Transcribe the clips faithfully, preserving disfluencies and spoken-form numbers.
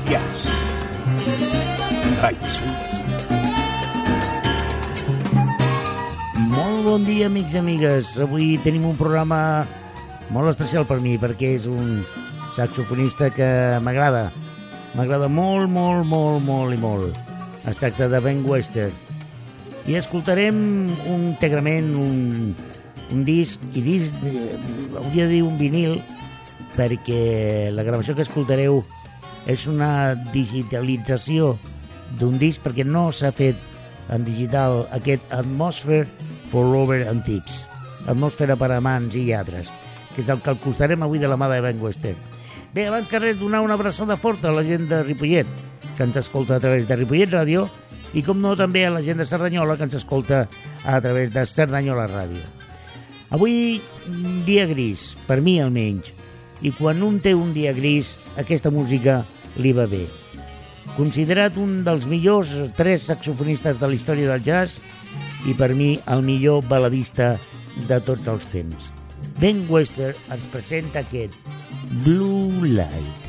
Jazz. Ai, sí. Molt bon dia, amics i amigues. Avui tenim un programa molt especial per mi, perquè és un saxofonista que m'agrada. M'agrada molt, molt, molt, molt i molt. Es tracta de Ben Webster. I escoltarem íntegrament un, un disc, i disc, eh, hauria de dir un vinil, perquè la gravació que escoltareu és una digitalització d'un disc, perquè no s'ha fet en digital aquest Atmosphere for Lover Antiques, Atmosfera per amants i altres, que és el que escoltarem avui de la mà de Ben Webster. Bé, abans que res, donar una abraçada forta a la gent de Ripollet, que ens escolta a través de Ripollet Ràdio, i com no també a la gent de Cerdanyola, que ens escolta a través de Cerdanyola Ràdio. Avui, un dia gris, per mi almenys, i quan un té un dia gris, aquesta música li va bé. Considerat un dels millors tres saxofonistes de la història del jazz i per mi el millor baladista de tots els temps. Ben Webster ens presenta aquest Blue Light.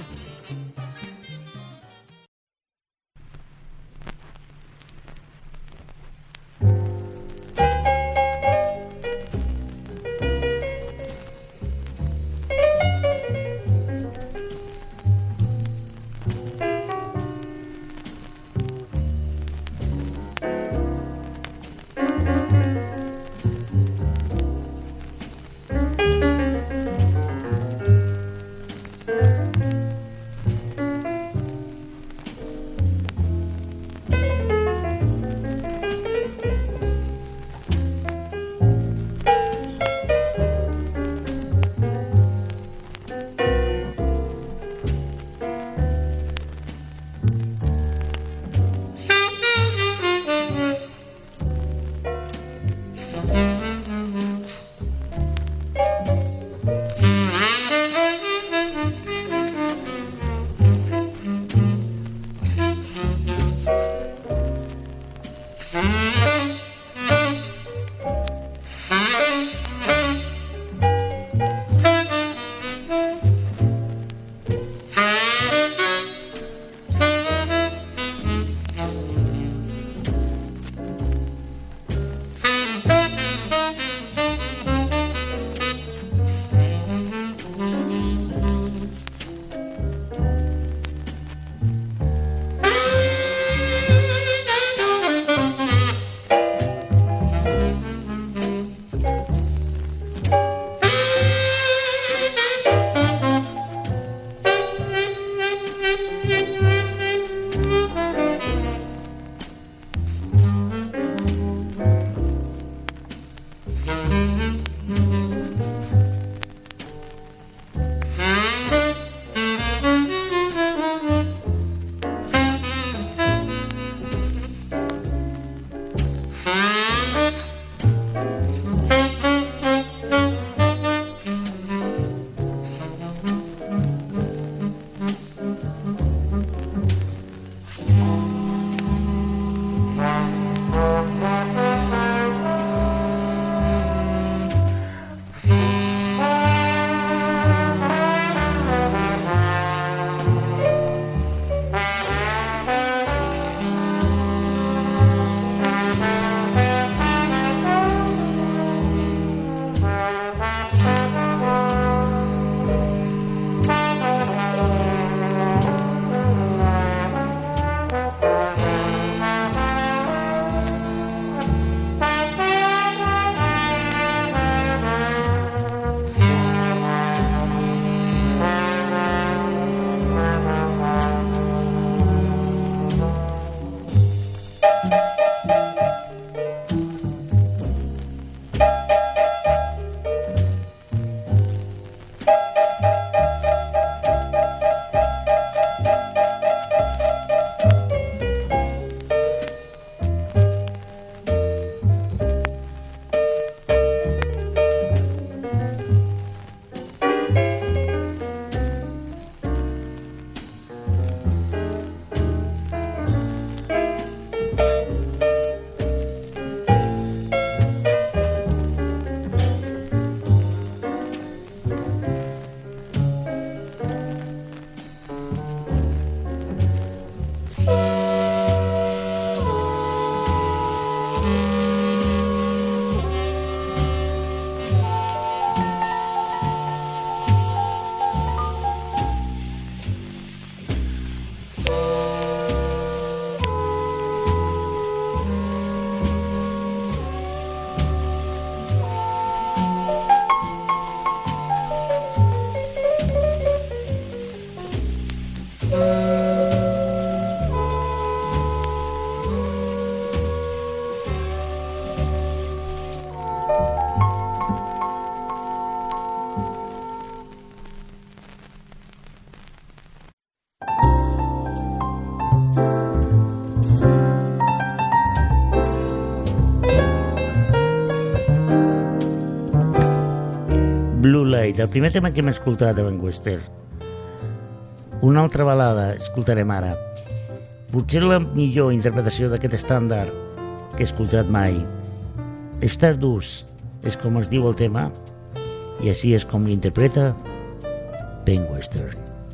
Moonlight, el primer tema que hem escoltat de Ben Webster. Una altra balada escoltarem ara. Potser la millor interpretació d'aquest estàndard que he escoltat mai. Stardust és com es diu el tema i així és com l'interpreta Ben Webster.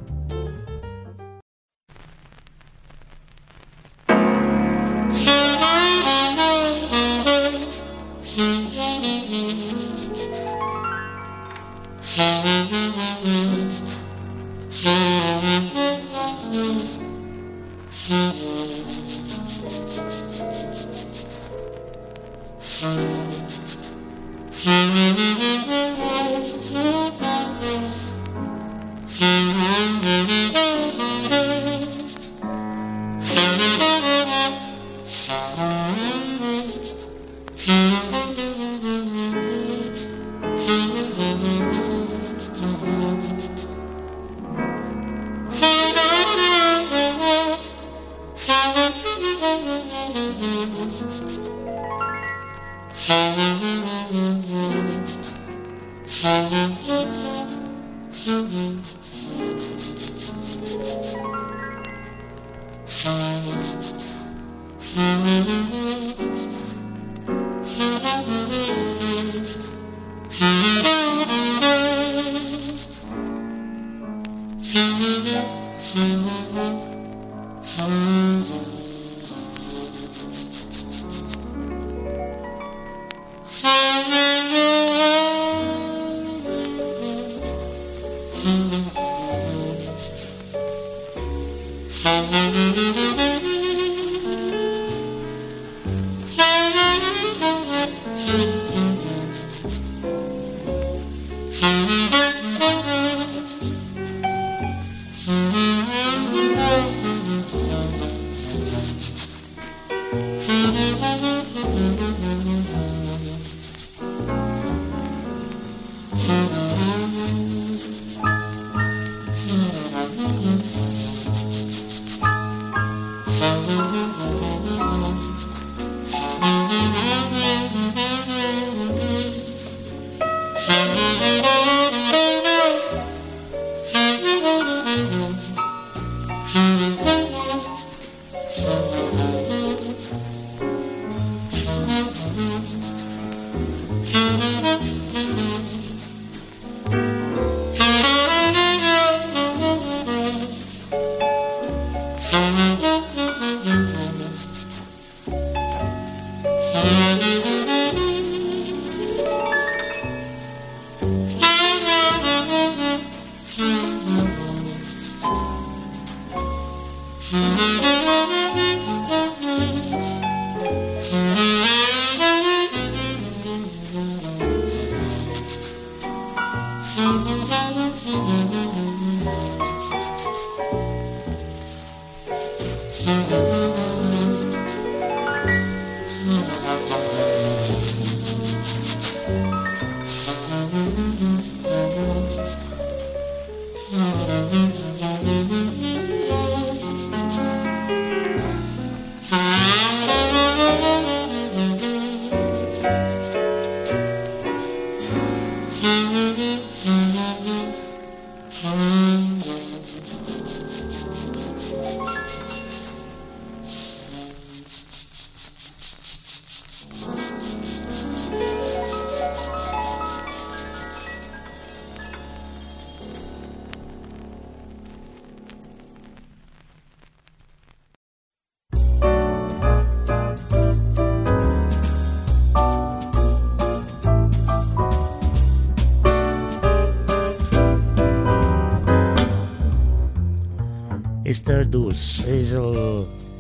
Stardust és el...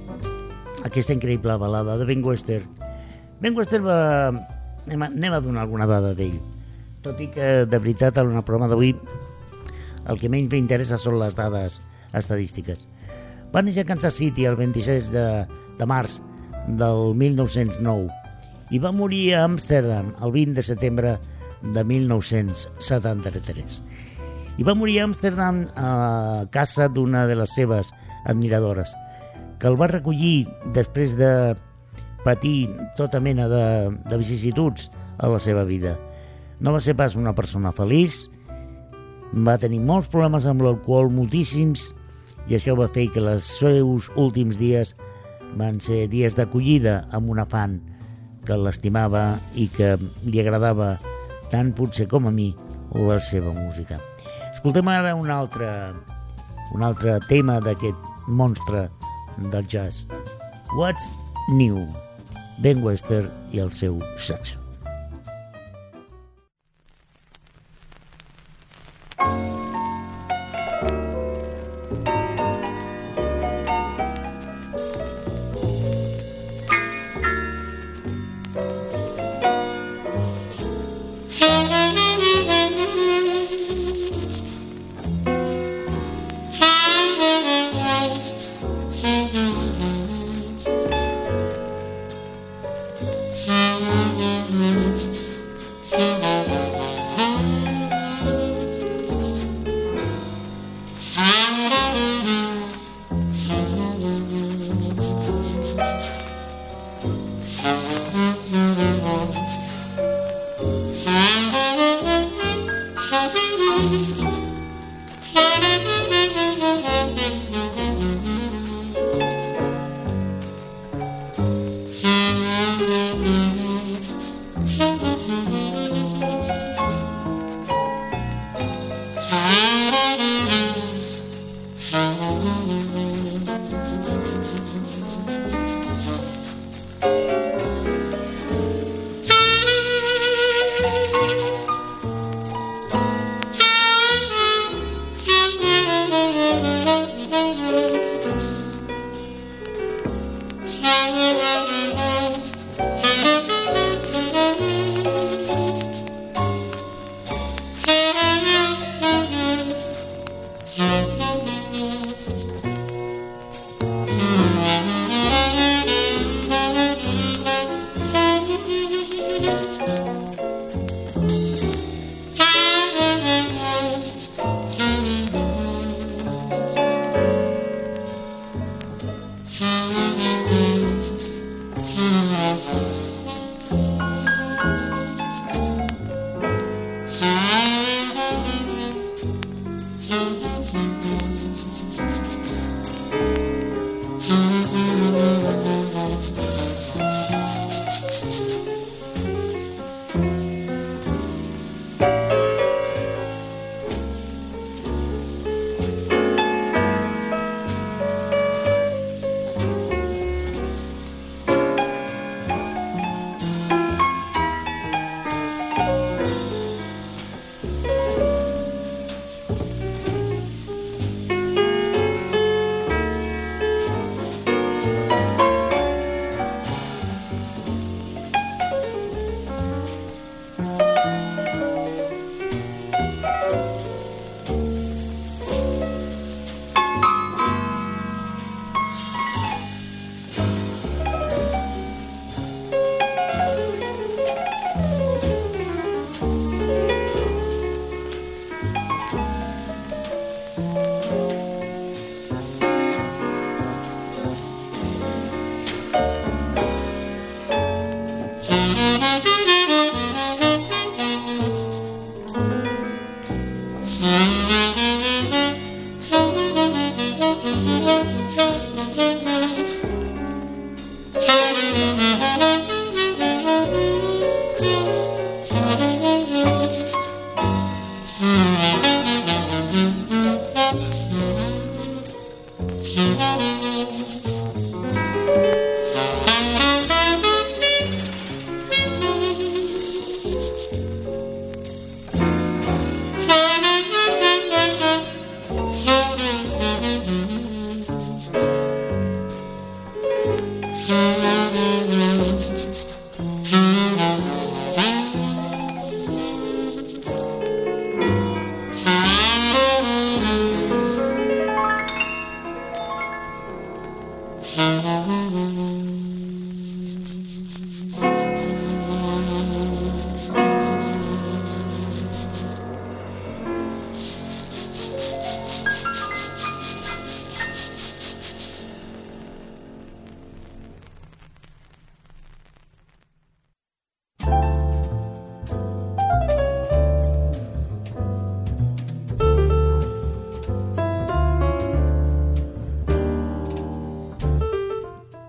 aquesta increïble balada de Ben Webster. Ben Webster va... Anem a, anem a donar alguna dada d'ell, tot i que de veritat en el programa d'avui el que menys m'interessa són les dades estadístiques. Va néixer a Kansas City el vint-i-sis de, de març del mil nou-cents nou i va morir a Amsterdam el vint de setembre de mil nou-cents setanta-tres. I va morir a Amsterdam a casa d'una de les seves admiradores, que el va recollir després de patir tota mena de, de vicissituds a la seva vida. No va ser pas una persona feliç va tenir molts problemes amb l'alcohol, moltíssims, i això va fer que els seus últims dies van ser dies d'acollida amb una fan que l'estimava i que li agradava tant potser com a mi la seva música. Escoltem ara un altre, un altre tema d'aquest monstre del jazz. What's New? Ben Webster i el seu saxo.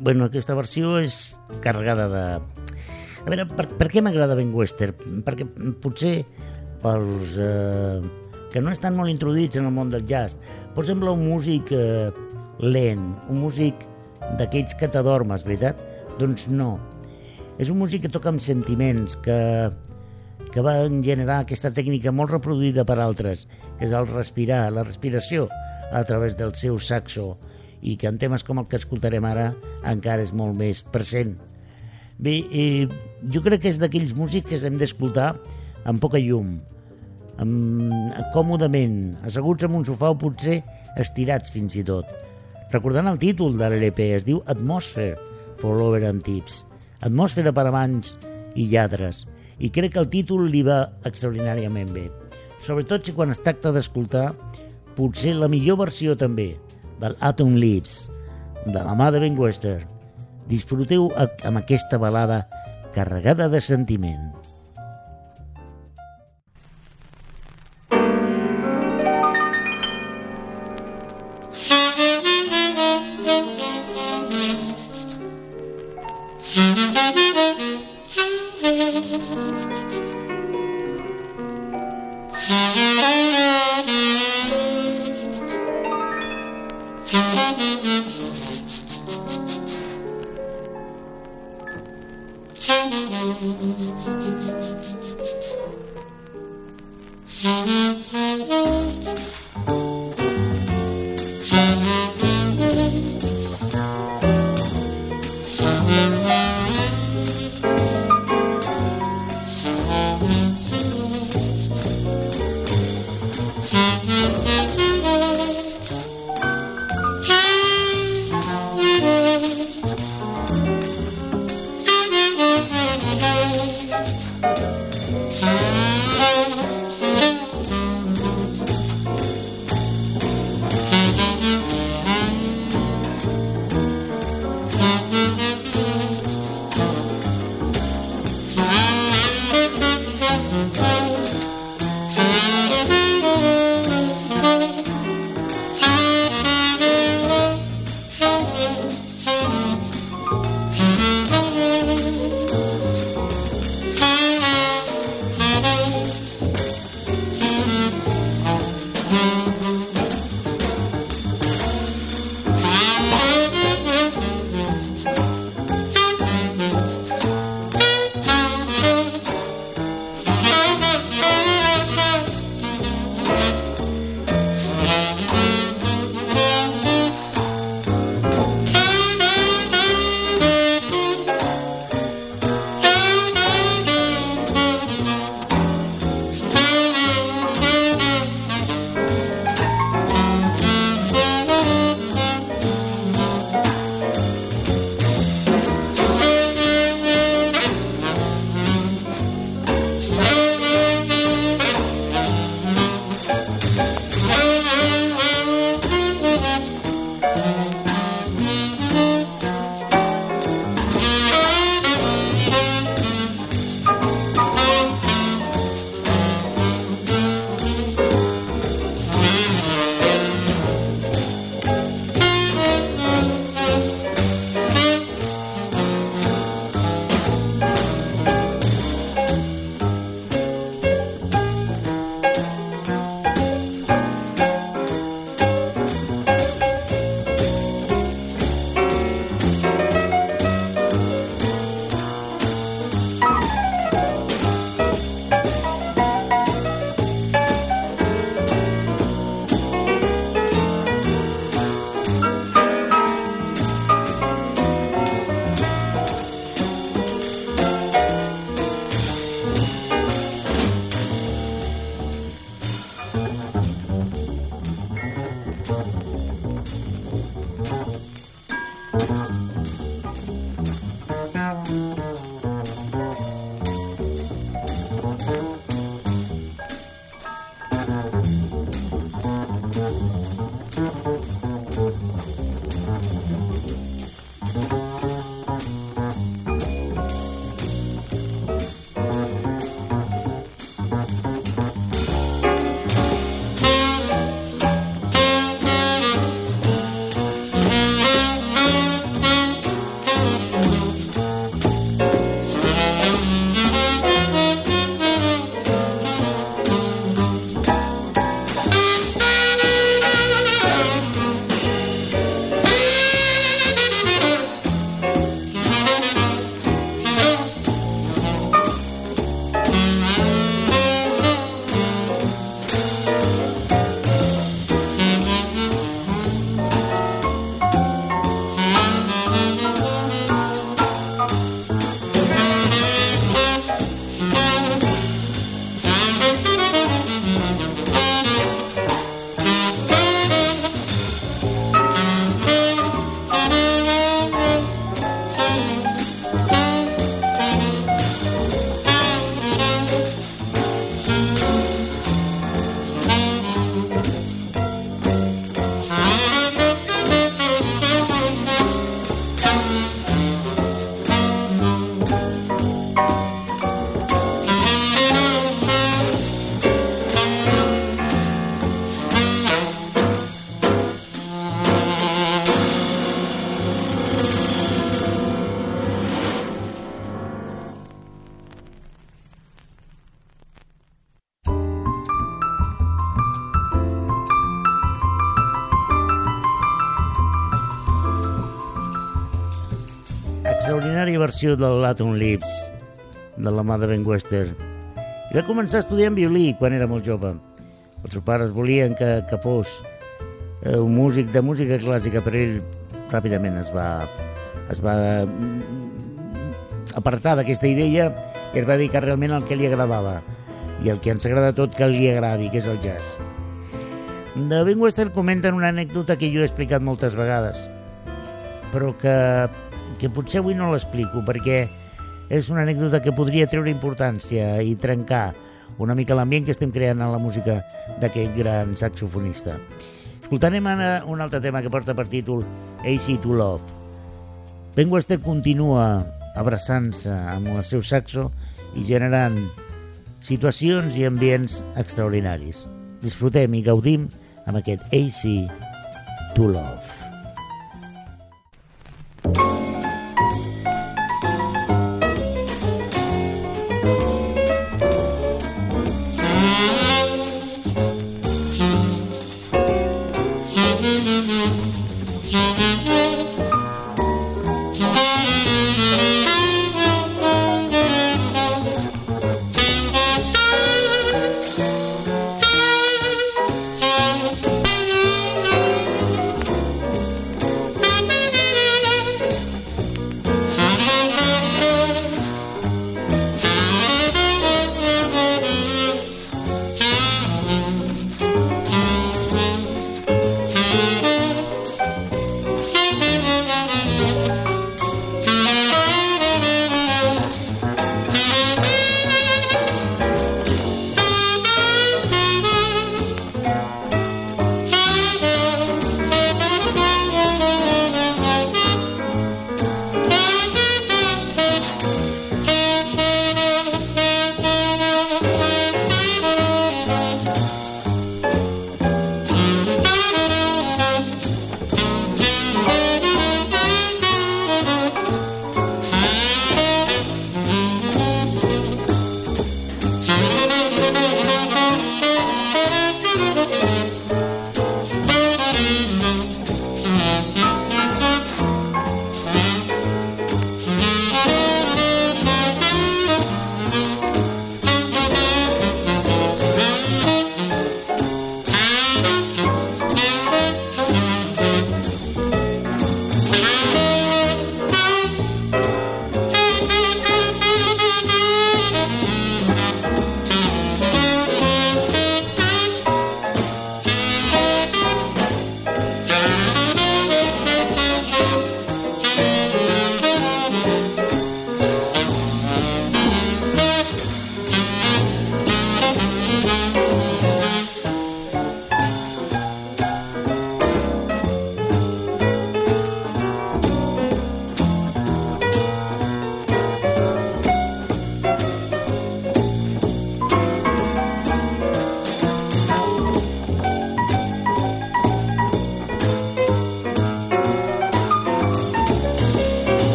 bueno, aquesta versió és carregada de... A veure, per, per què m'agrada Ben Webster? Perquè potser pels eh, que no estan molt introduïts en el món del jazz, pot semblar un músic eh, lent, un músic d'aquells que t'adormes, veritat? Doncs no. És un músic que toca amb sentiments, que, que va generar aquesta tècnica molt reproduïda per altres, que és el respirar, la respiració a través del seu saxo, i que en temes com el que escoltarem ara encara és molt més present. Bé, eh, jo crec que és d'aquells músics que hem d'escoltar amb poca llum, amb, còmodament, asseguts en un sofà o potser estirats fins i tot. Recordant el títol de l'L P, es diu Atmosphere for Lover and Tips, atmosfera per amants i lladres, i crec que el títol li va extraordinàriament bé, sobretot si quan es tracta d'escoltar potser la millor versió també del Autumn Leaves, de la mà de Ben Webster. Disfruteu amb aquesta balada carregada de sentiment. l'extraordinària versió del Latin Lips de la mà de Ben Webster. I va començar estudiant violí quan era molt jove. Els seus pares volien que, que fos eh, un músic de música clàssica, però ell ràpidament es va, es va apartar d'aquesta idea i es va dedicar realment al que li agradava i el que ens agrada tot que li agradi, que és el jazz. De Ben Webster comenten una anècdota que jo he explicat moltes vegades, però que, que potser avui no l'explico perquè és una anècdota que podria treure importància i trencar una mica l'ambient que estem creant en la música d'aquest gran saxofonista. Escoltarem ara un altre tema que porta per títol Easy to Love. Ben Webster continua abraçant-se amb el seu saxo i generant situacions i ambients extraordinaris. Disfrutem i gaudim amb aquest Easy to Love.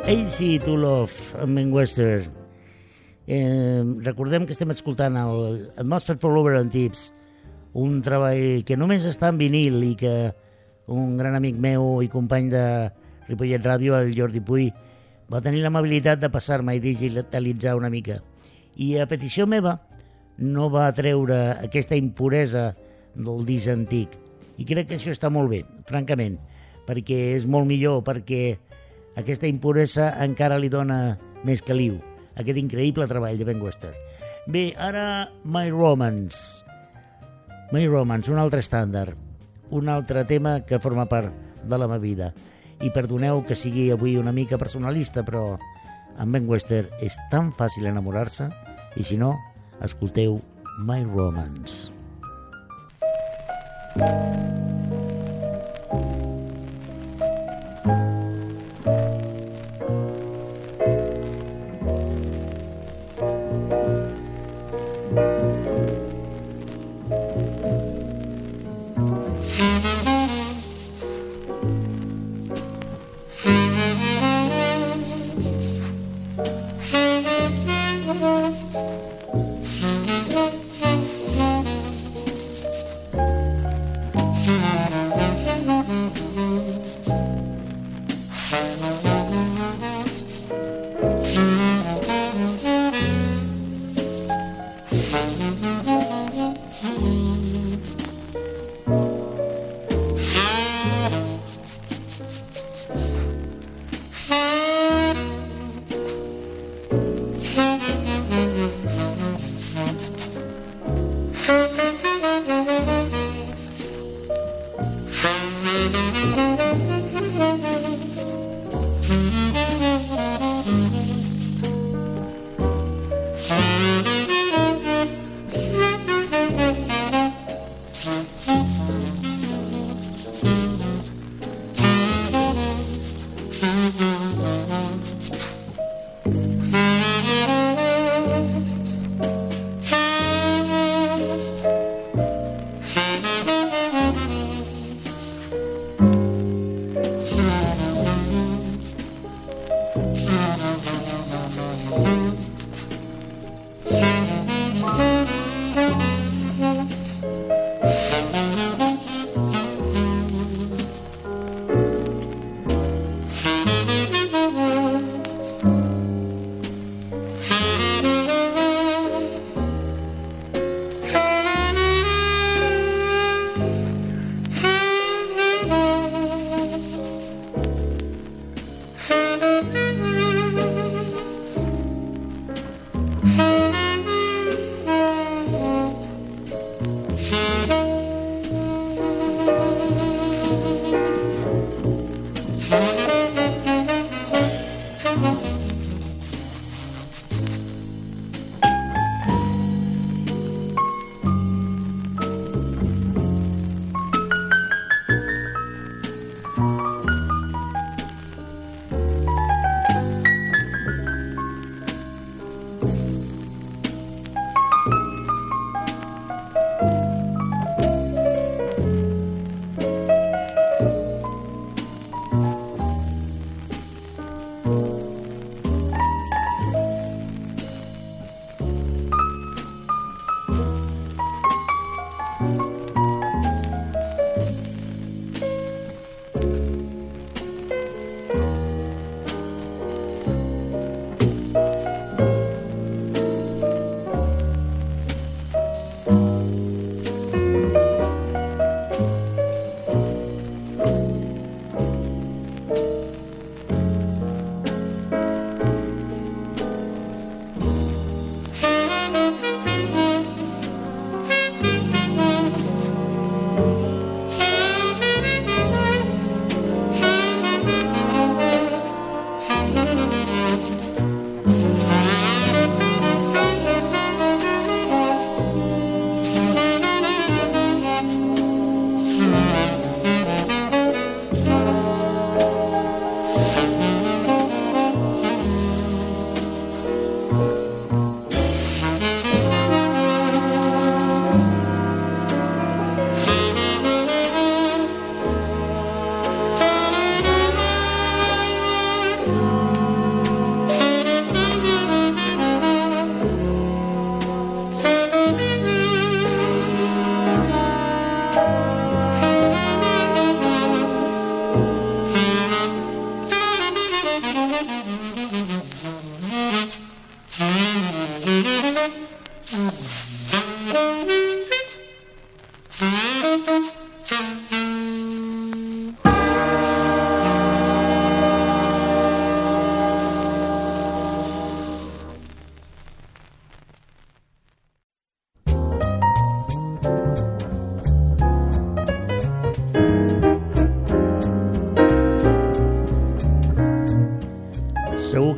Easy to Love, amb Ben Webster. Eh, recordem que estem escoltant el Atmosphere for Lover and Tips, un treball que només està en vinil i que un gran amic meu i company de Ripollet Ràdio, el Jordi Puy, va tenir l'amabilitat de passar-me i digitalitzar una mica. I a petició meva no va treure aquesta impuresa del disc antic. I crec que això està molt bé, francament, perquè és molt millor, perquè aquesta impuresa encara li dona més caliu. Aquest increïble treball de Ben Webster. Bé, ara My Romance. My Romance, un altre estàndard, un altre tema que forma part de la meva vida. I perdoneu que sigui avui una mica personalista, però amb Ben Webster és tan fàcil enamorar-se, i si no, escolteu My Romance.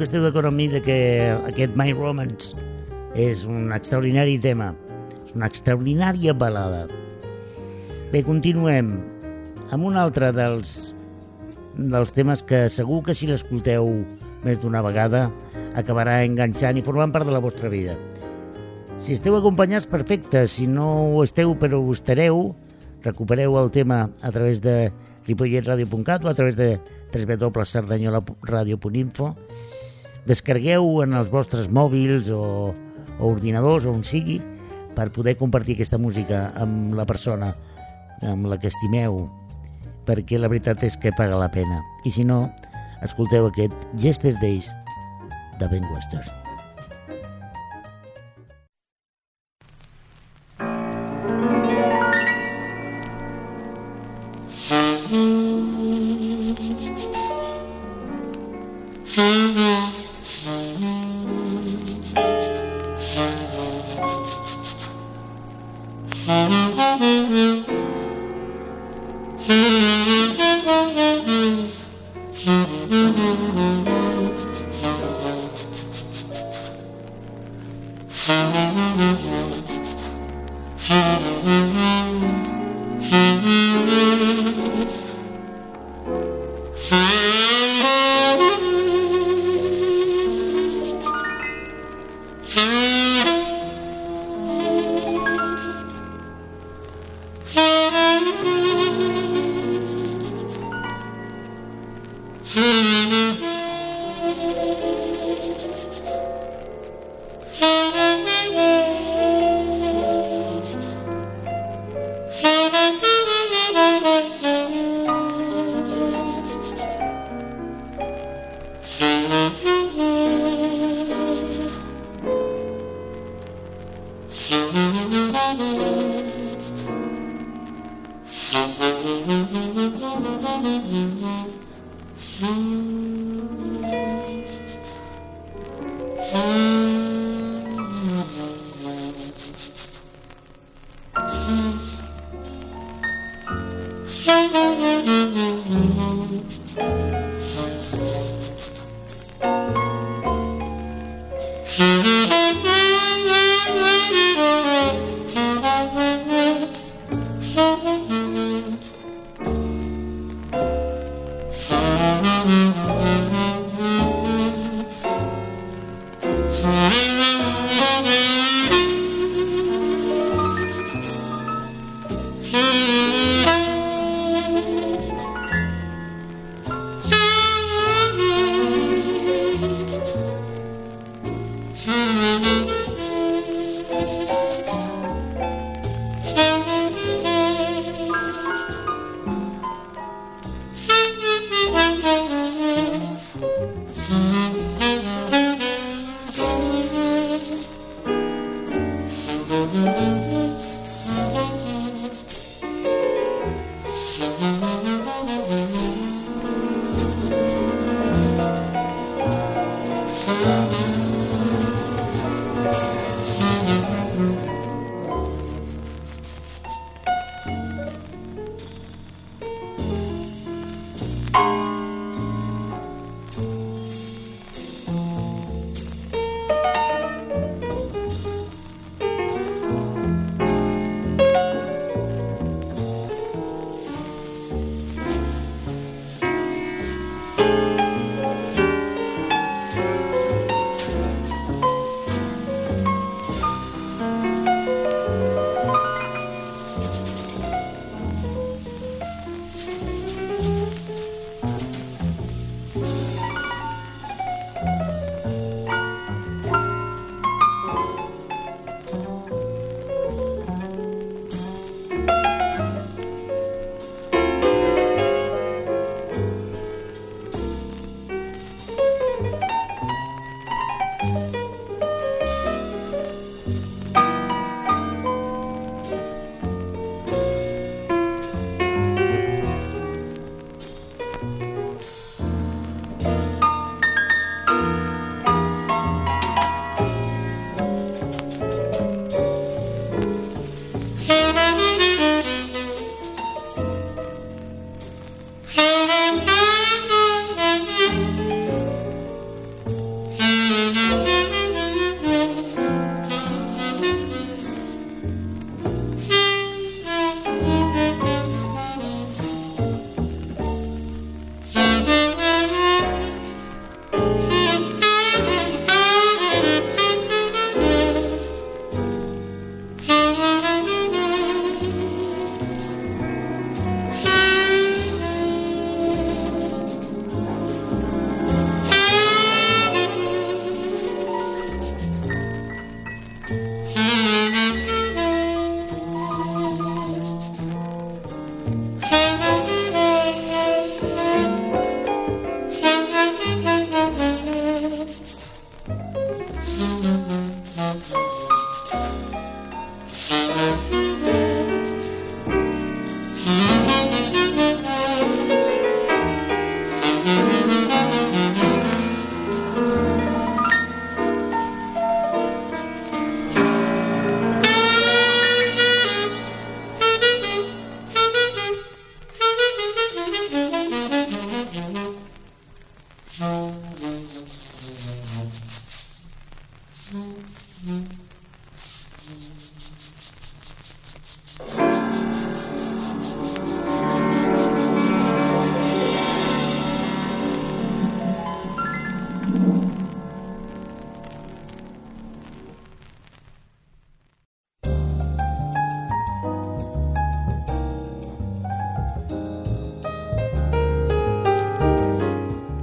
esteu d'acord amb mi de que aquest My Romance és un extraordinari tema, és una extraordinària balada. Bé, continuem amb un altre dels, dels temes que segur que si l'escolteu més d'una vegada acabarà enganxant i formant part de la vostra vida. Si esteu acompanyats, perfecte. Si no ho esteu però ho estareu, recupereu el tema a través de ripollet ràdio punt cat o a través de w w w punt cerdanyola ràdio punt info. Descarregueu en els vostres mòbils o, o ordinadors o on sigui per poder compartir aquesta música amb la persona amb la que estimeu, perquè la veritat és que paga la pena. I si no, escolteu aquest Yesterdays de Ben Webster.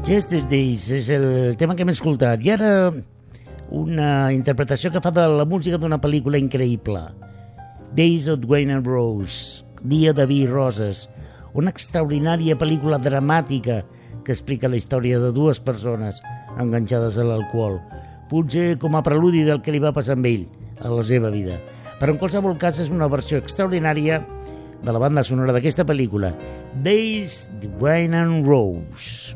Yesterdays és el tema que hem escoltat. I ara una interpretació que fa de la música d'una pel·lícula increïble. Days of Wine and Rose, Dia de vi i roses, una extraordinària pel·lícula dramàtica que explica la història de dues persones enganxades a l'alcohol, potser com a preludi del que li va passar amb ell a la seva vida. Però en qualsevol cas és una versió extraordinària de la banda sonora d'aquesta pel·lícula, Days of Wine and Rose.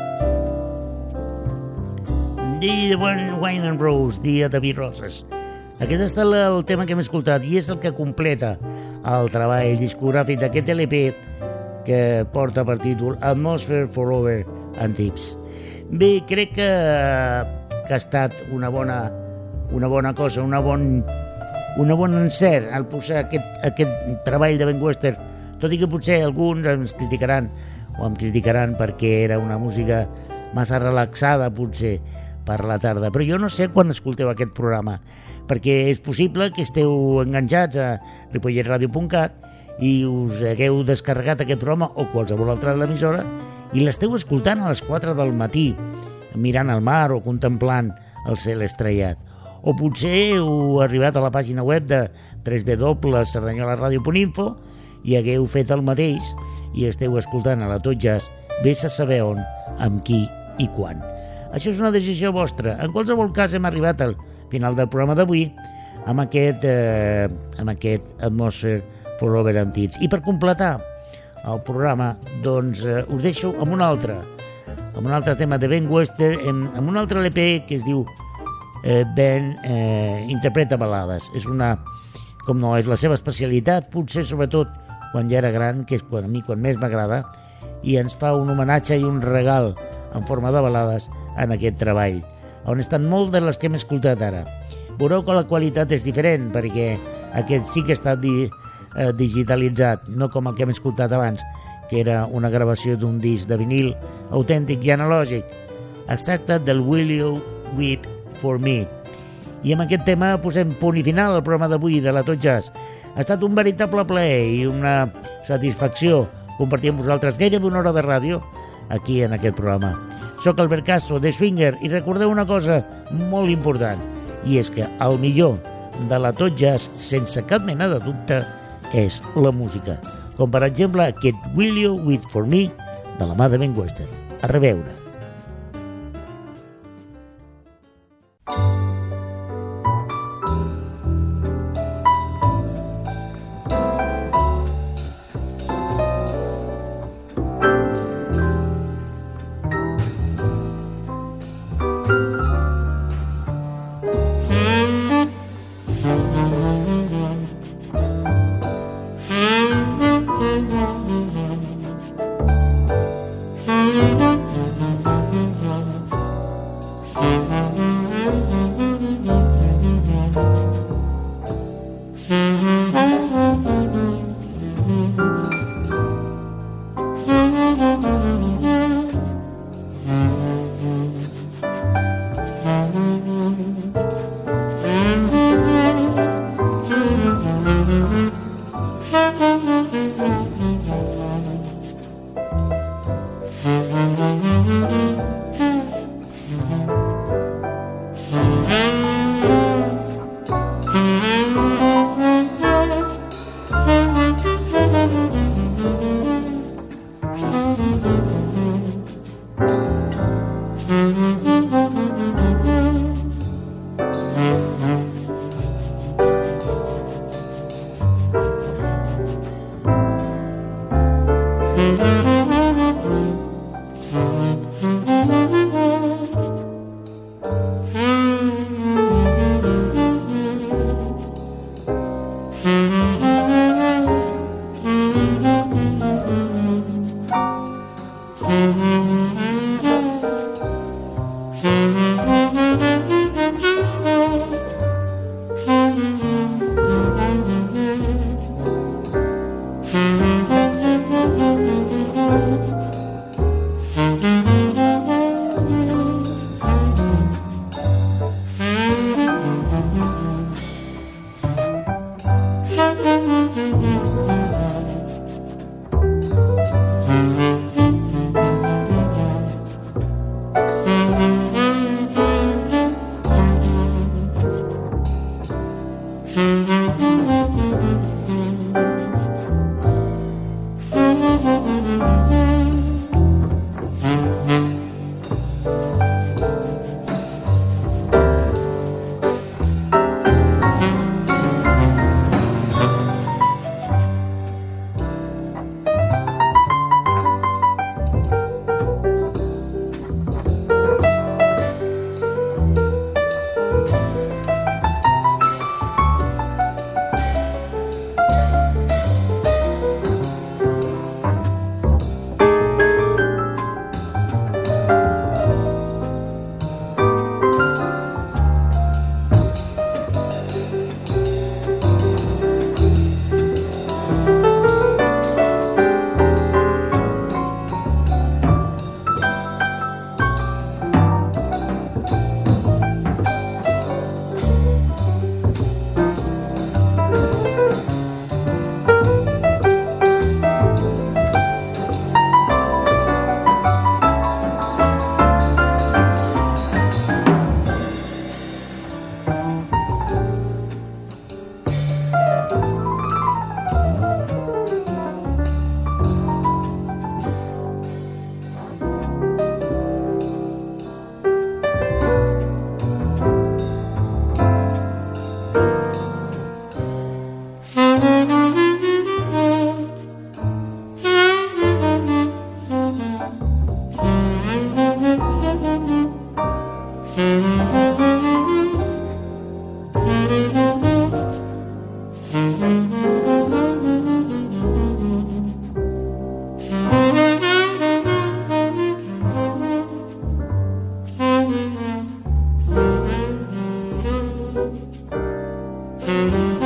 Dia de Wine and Rose, Dia de vi i roses. Aquest ha estat el tema que hem escoltat i és el que completa el treball discogràfic d'aquest L P que porta per títol Atmosphere Forever and Tips. Bé, crec que, que ha estat una bona, una bona cosa, una bon, una bon encert al posar aquest, aquest treball de Ben Webster, tot i que potser alguns ens criticaran o em criticaran perquè era una música massa relaxada potser per la tarda, però jo no sé quan escolteu aquest programa, perquè és possible que esteu enganxats a ripollet ràdio punt cat i us hagueu descarregat aquest programa o qualsevol altra de l'emissora i l'esteu escoltant a les quatre del matí, mirant el mar o contemplant el cel estrellat. O potser heu arribat a la pàgina web de w w w punt cerdanyola ràdio punt info i hagueu fet el mateix i esteu escoltant a la Tot Jazz, vés a saber on, amb qui i quan. Això és una decisió vostra. En qualsevol cas, hem arribat al final del programa d'avui amb aquest, eh, amb aquest Atmosphere Forever and Tips. I per completar el programa, doncs, eh, us deixo amb un altre, amb un altre tema de Ben Webster, amb, amb un altre L P que es diu eh, Ben eh, Interpreta Balades. És una, com no, és la seva especialitat, potser sobretot quan ja era gran, que és quan, a mi quan més m'agrada, i ens fa un homenatge i un regal en forma de balades en aquest treball, on estan molt de les que hem escoltat ara. Veureu que la qualitat és diferent, perquè aquest sí que està di, eh, digitalitzat, no com el que hem escoltat abans, que era una gravació d'un disc de vinil autèntic i analògic. Es tracta del Will You Weep For Me. I amb aquest tema posem punt i final al programa d'avui de la Tot Jazz. Ha estat un veritable plaer i una satisfacció compartir amb vosaltres gairebé una hora de ràdio aquí en aquest programa. Soc Albert Castro, de Swinger, i recordeu una cosa molt important, i és que el millor de la Tot Jazz, sense cap mena de dubte, és la música. Com per exemple aquest Will You Wait For Me de la mà de Ben Webster. A reveure. Thank you.